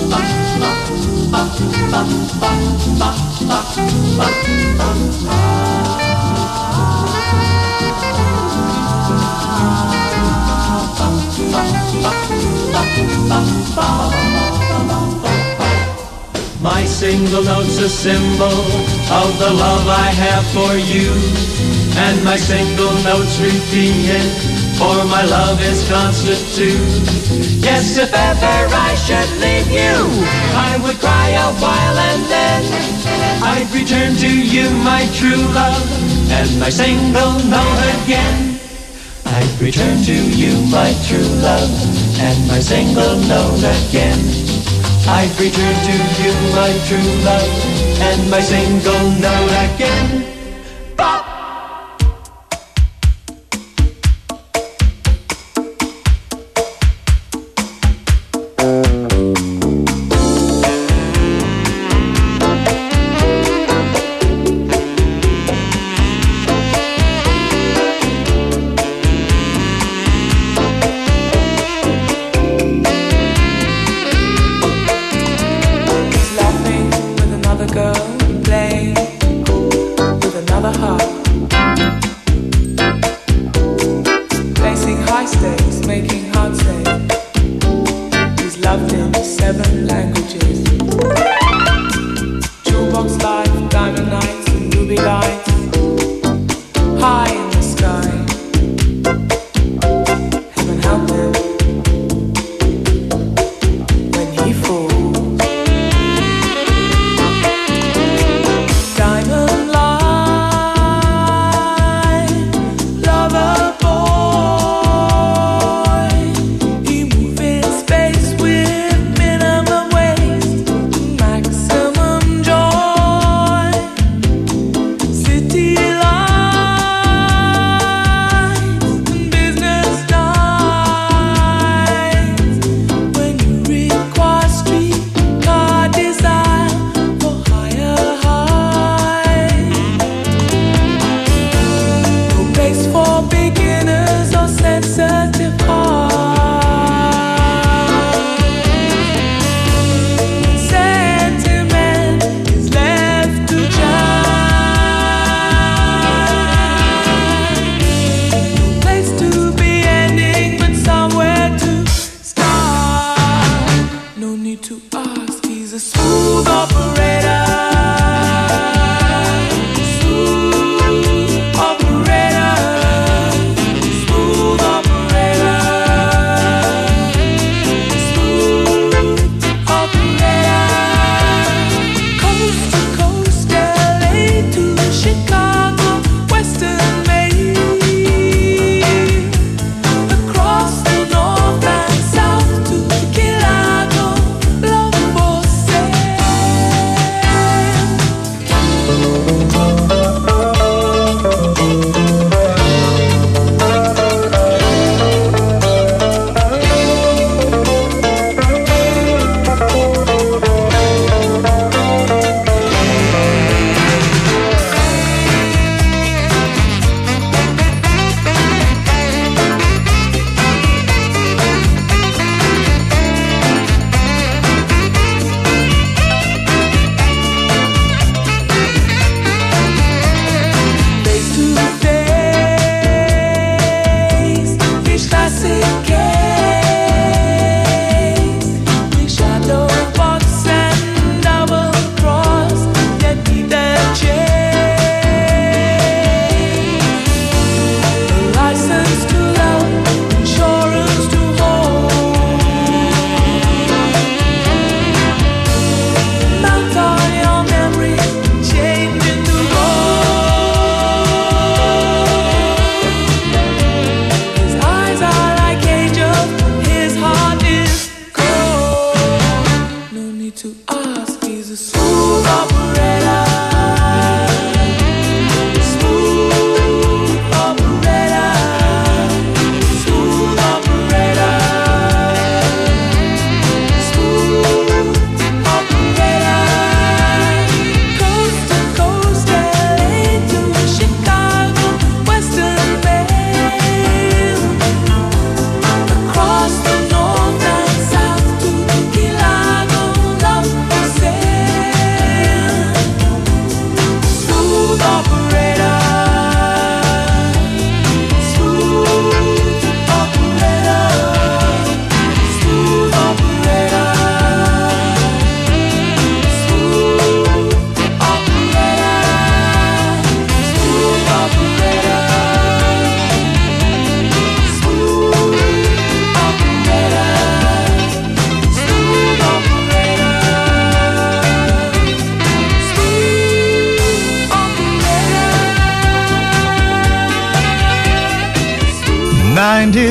My single note's a symbol of the love I have for you, and my single note's repeated, for my love is constant too. Yes, if ever I should leave you, I would cry a while and then I'd return to you, my true love, and my single note again. I'd return to you, my true love, and my single note again. I'd return to you, my true love, and my single note again. Bop!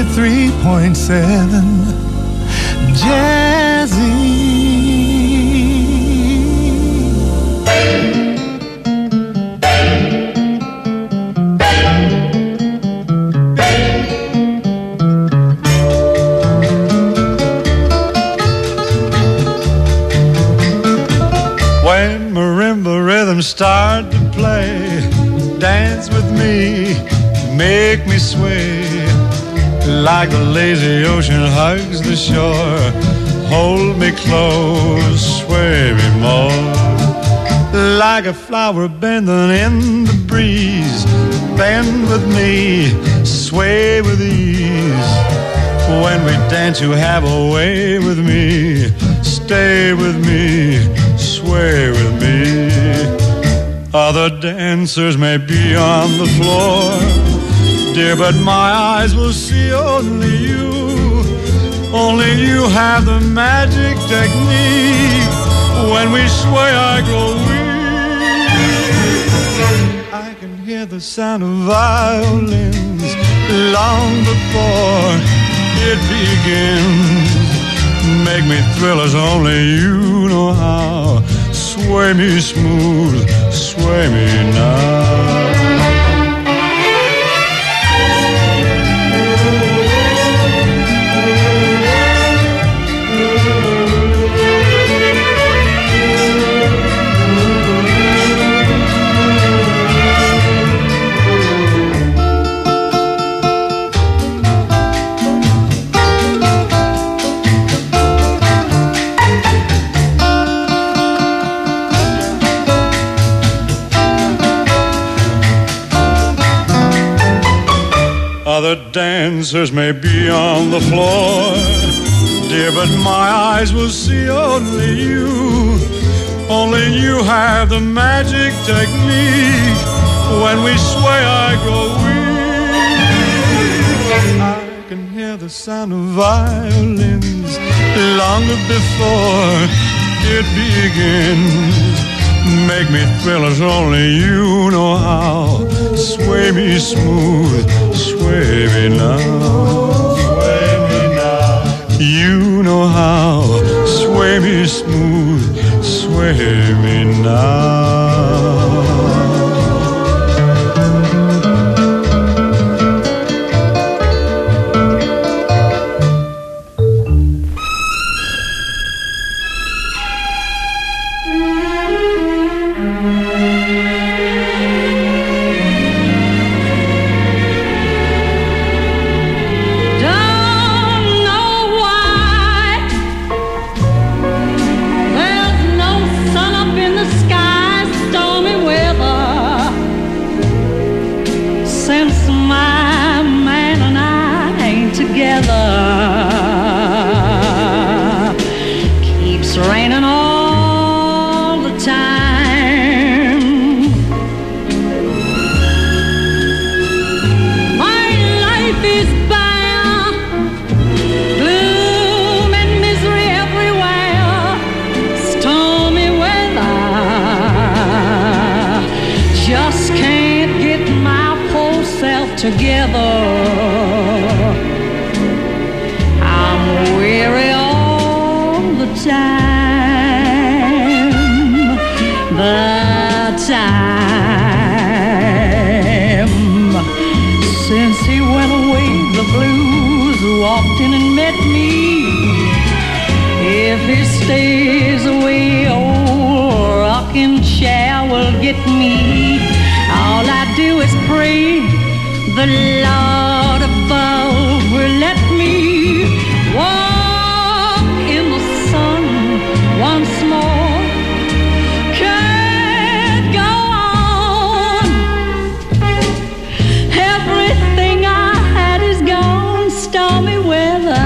93.7 Jazzy. When marimba rhythms start to play, dance with me, make me sway. Like the lazy ocean hugs the shore, hold me close, sway me more. Like a flower bending in the breeze, bend with me, sway with ease. When we dance you have a way with me, stay with me, sway with me. Other dancers may be on the floor, dear, but my eyes will see only you. Only you have the magic technique. When we sway, I grow weak. I can hear the sound of violins long before it begins. Make me thrill as only you know how. Sway me smooth, sway me now. Other dancers may be on the floor, dear, but my eyes will see only you. Only you have the magic technique. When we sway, I grow weak. I can hear the sound of violins long before it begins. Make me thrill as only you know how. Sway me smooth, sway me now. Sway me now. You know how. Sway me smooth, sway me now. Together, I'm weary all the time. The time since he went away, the blues walked in and met me. If he stays away, old rocking chair will get me. All I do is pray the Lord above will let me walk in the sun once more. Can't go on. Everything I had is gone. Stormy weather.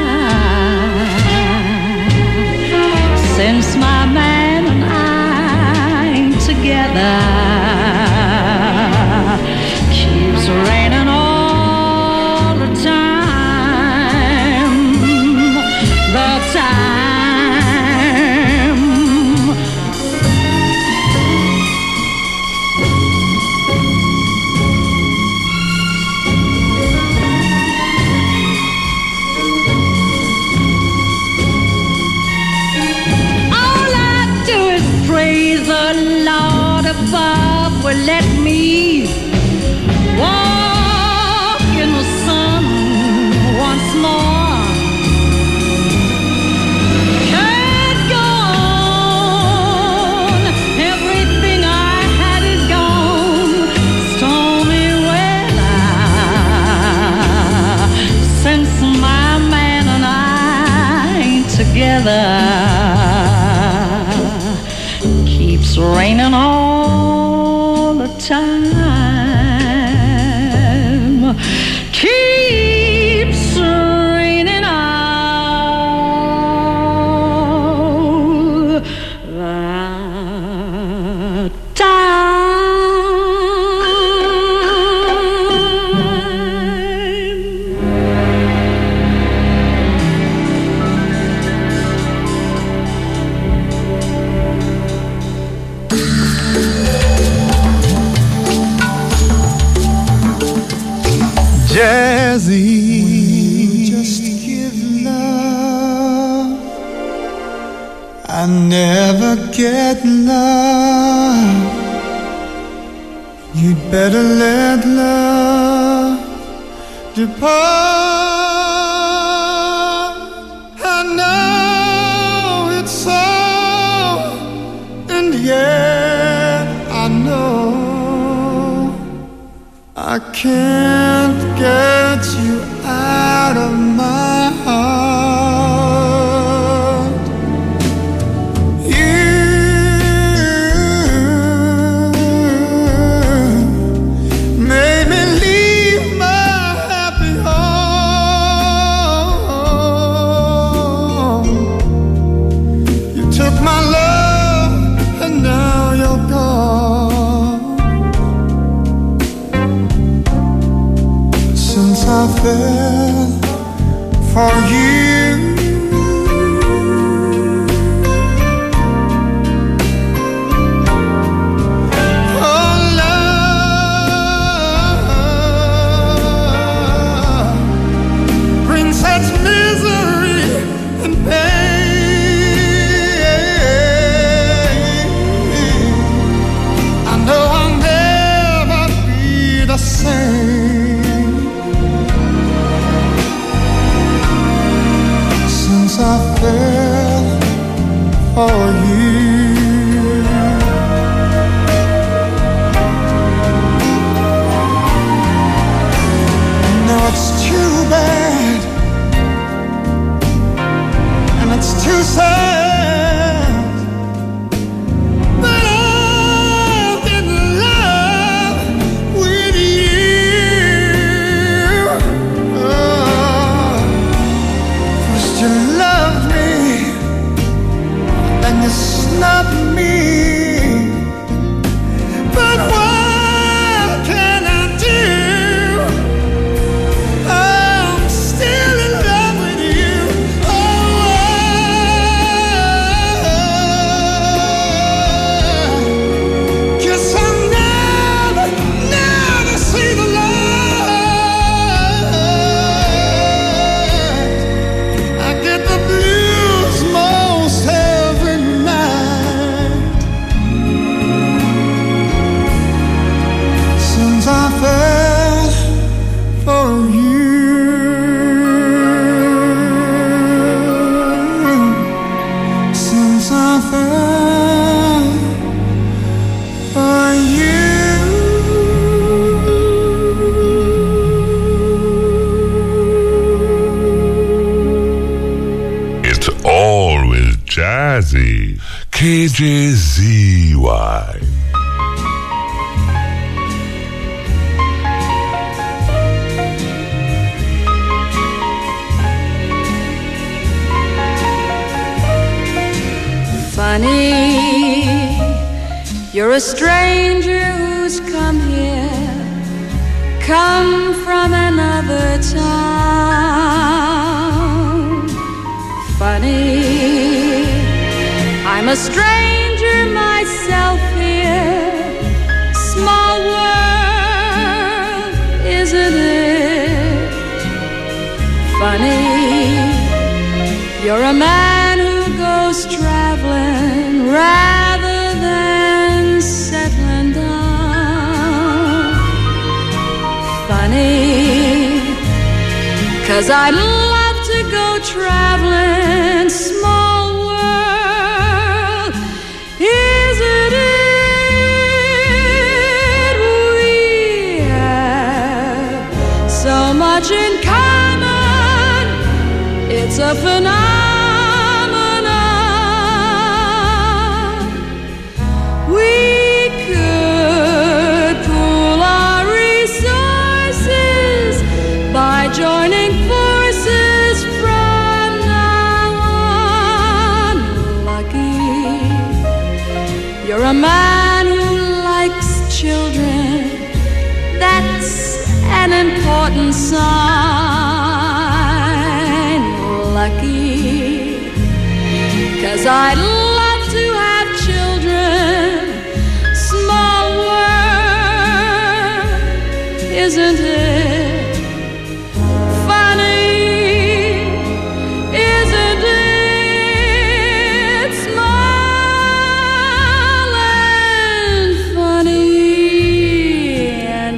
Since my man and I ain't together. Raining all the time, the time. above will let me walk in the sun once more. Can't go on, everything I had is gone. Stormy weather, since my man and I ain't together. Keeps raining all the time. Keeps raining all the time. Jazzy, just give love. I never get love. You'd better let love depart. I know it's so, and yet I know I can't get you out of my heart. You made me leave my happy home. You took my love and now you're gone. Since I fell for you, oh love brings such misery and pain. I know I'll never be the same. I fell for you. Now it's too bad, and it's too sad, but I'm in love with you. First you loved me, then you snubbed me. But what can I do? I'm still in love with you. Oh, guess I'll never, never see the light. I get the blues most every night. Since I fell for you, since I fell for you. It's always jazzy. KJZY. Funny, you're a stranger who's come here, come from another town. Funny, I'm a stranger myself here. Small world, isn't it? Funny, you're a man who goes traveling rather than settling 'cause I'd love to go traveling, small world, isn't it? We have so much in common, it's a phenomenon. We could pool our resources by joining forces from now on. Lucky, you're a man who likes children. That's an important sign. Lucky, 'cause I'd love to have children. Small world, isn't it? Funny, isn't it? Small and funny and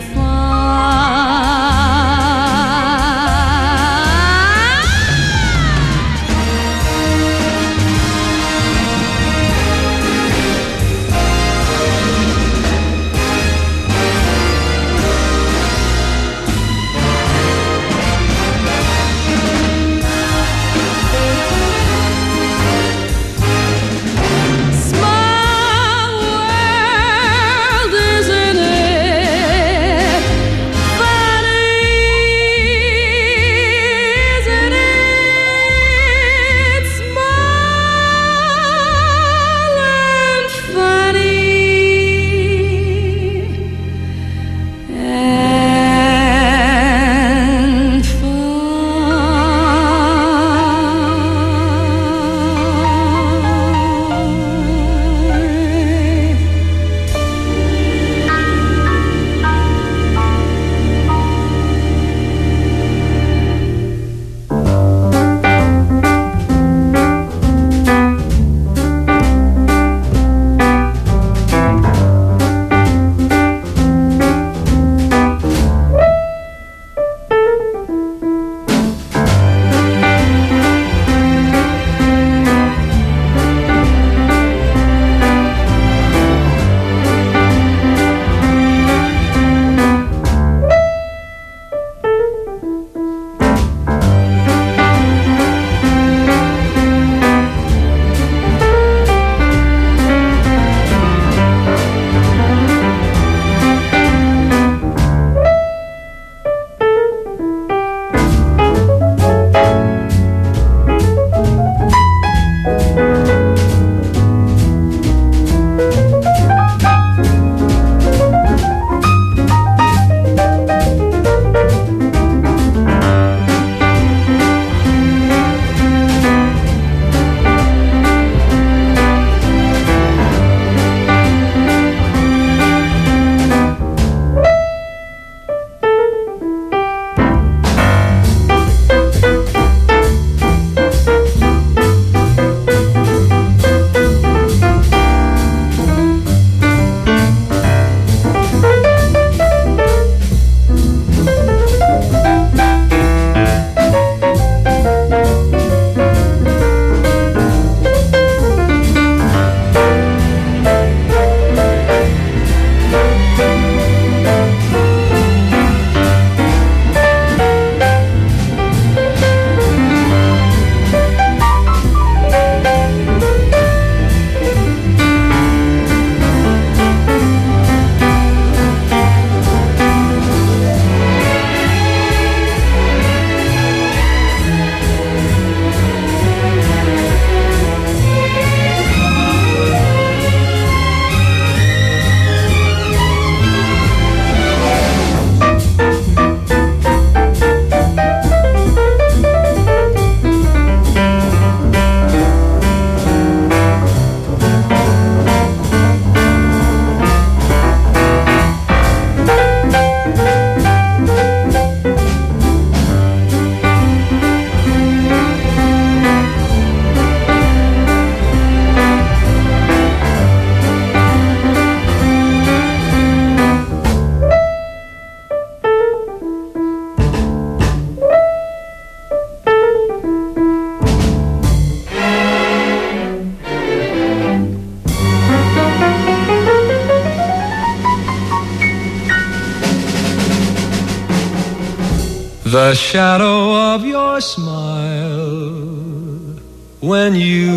The shadow of your smile when you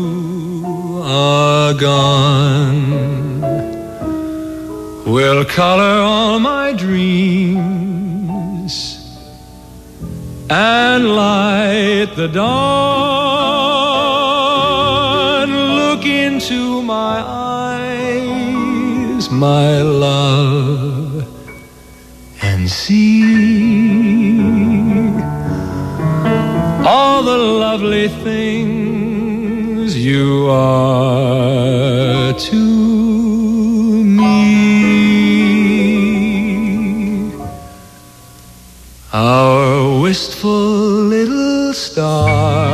are gone will color all my dreams and light the dawn. Look into my eyes, my love, and see all the lovely things you are to me. Our wistful little star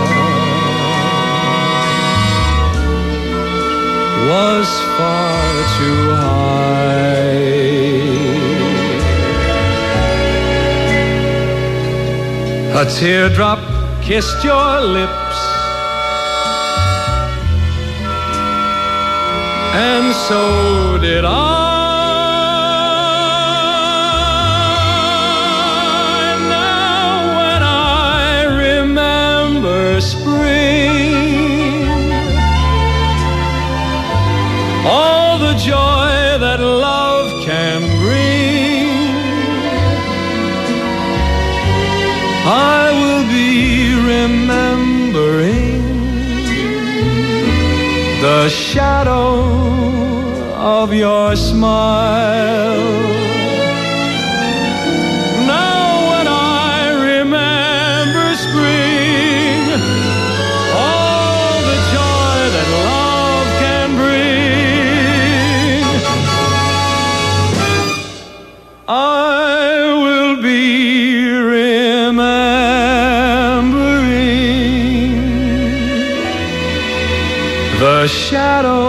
was far too high. A teardrop kissed your lips, and so did I. Now when I remember spring, all the joy that love can bring, I will be remembering the shadow of your smile. Now when I remember spring, all the joy that love can bring, I will be remembering the shadow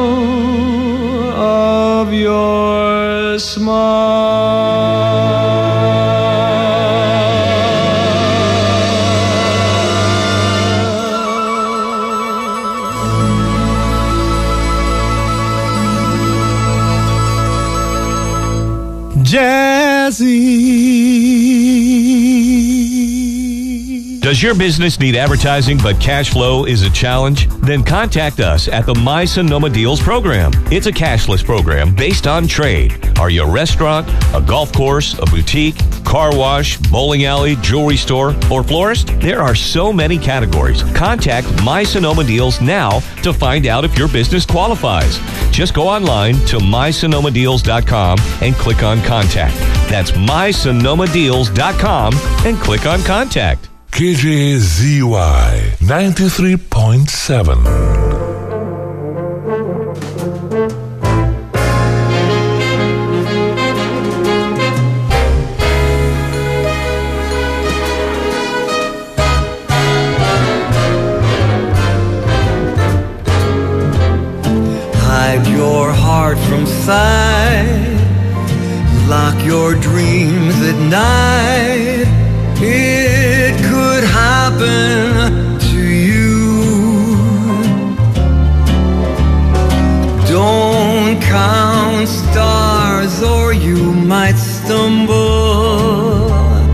of your smile. Jazzy. Does your business need advertising but cash flow is a challenge? Then contact us at the My Sonoma Deals program. It's a cashless program based on trade. Are you a restaurant, a golf course, a boutique, car wash, bowling alley, jewelry store, or florist? There are so many categories. Contact My Sonoma Deals now to find out if your business qualifies. Just go online to mysonomadeals.com and click on Contact. That's mysonomadeals.com and click on Contact. KJZY 93.7. Hide your heart from sight, lock your dreams at night. It could happen to you. Don't count stars or you might stumble.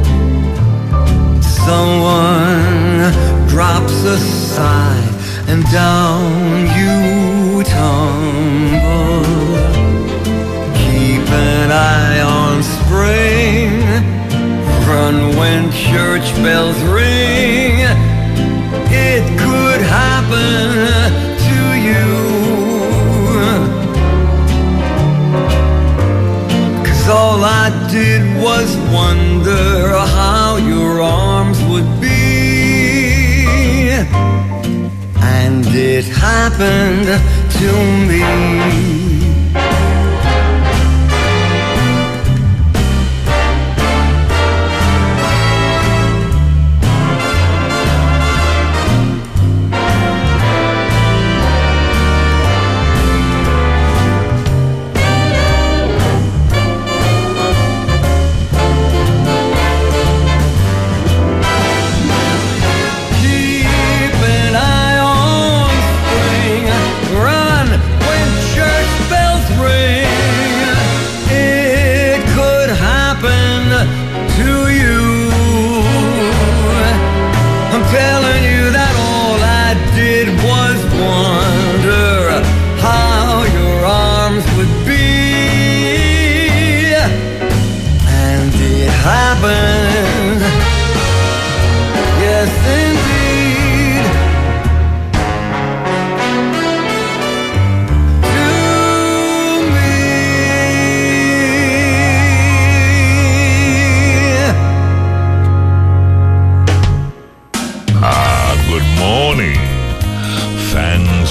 Someone drops a sigh and down you tumble. Keep an eye on spring, run when church bells ring. It could happen to you. 'Cause all I did was wonder how your arms would be, and it happened to me. Keep an eye on spring, run when church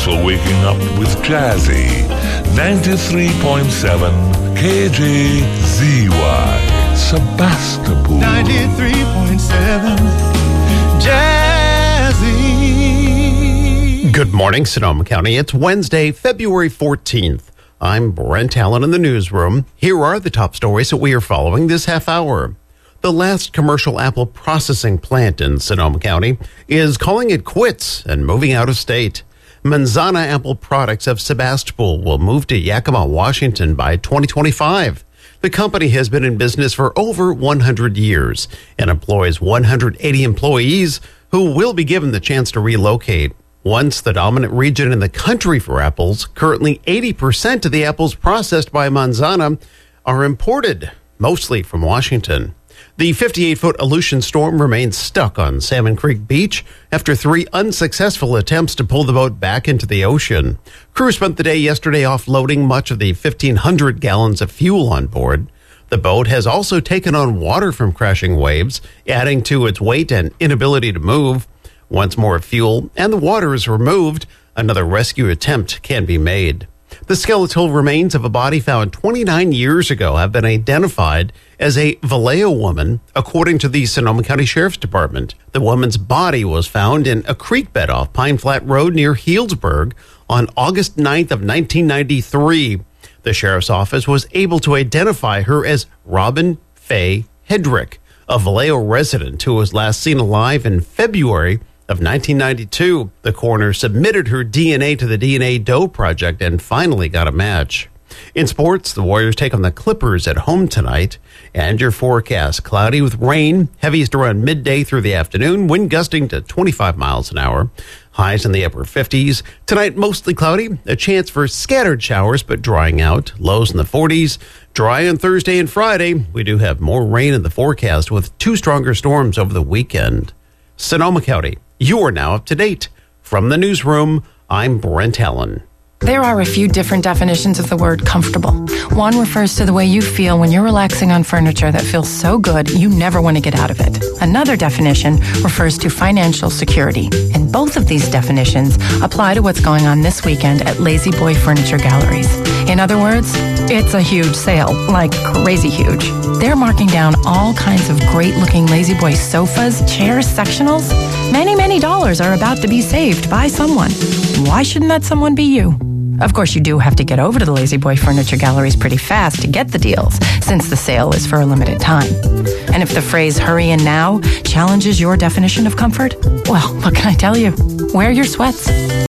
for waking up with Jazzy. 93.7 KJZY. Sebastopol. 93.7 Jazzy. Good morning, Sonoma County. It's Wednesday, February 14th. I'm Brent Allen in the newsroom. Here are the top stories that we are following this half hour. The last commercial apple processing plant in Sonoma County is calling it quits and moving out of state. Manzana Apple Products of Sebastopol will move to Yakima, Washington by 2025. The company has been in business for over 100 years and employs 180 employees who will be given the chance to relocate. Once the dominant region in the country for apples, currently 80% of the apples processed by Manzana are imported, mostly from Washington. The 58-foot Aleutian storm remains stuck on Salmon Creek Beach after 3 unsuccessful attempts to pull the boat back into the ocean. Crew spent the day yesterday offloading much of the 1,500 gallons of fuel on board. The boat has also taken on water from crashing waves, adding to its weight and inability to move. Once more fuel and the water is removed, another rescue attempt can be made. The skeletal remains of a body found 29 years ago have been identified as a Vallejo woman, according to the Sonoma County Sheriff's Department. The woman's body was found in a creek bed off Pine Flat Road near Healdsburg on August 9th of 1993. The sheriff's office was able to identify her as Robin Faye Hedrick, a Vallejo resident who was last seen alive in February of 1992. The coroner submitted her DNA to the DNA Doe Project and finally got a match. In sports, the Warriors take on the Clippers at home tonight. And your forecast, cloudy with rain, heaviest around midday through the afternoon, wind gusting to 25 miles an hour. Highs in the upper 50s. Tonight, mostly cloudy, a chance for scattered showers, but drying out. Lows in the 40s. Dry on Thursday and Friday. We do have more rain in the forecast with 2 stronger storms over the weekend. Sonoma County, you are now up to date. From the newsroom, I'm Brent Allen. There are a few different definitions of the word comfortable. One refers to the way you feel when you're relaxing on furniture that feels so good you never want to get out of it. Another definition refers to financial security. And both of these definitions apply to what's going on this weekend at Lazy Boy Furniture Galleries. In other words, it's a huge sale, like crazy huge. They're marking down all kinds of great-looking Lazy Boy sofas, chairs, sectionals. Many dollars are about to be saved by someone. Why shouldn't that someone be you? Of course, you do have to get over to the Lazy Boy Furniture Galleries pretty fast to get the deals, since the sale is for a limited time. And if the phrase "hurry in now" challenges your definition of comfort, well, what can I tell you? Wear your sweats.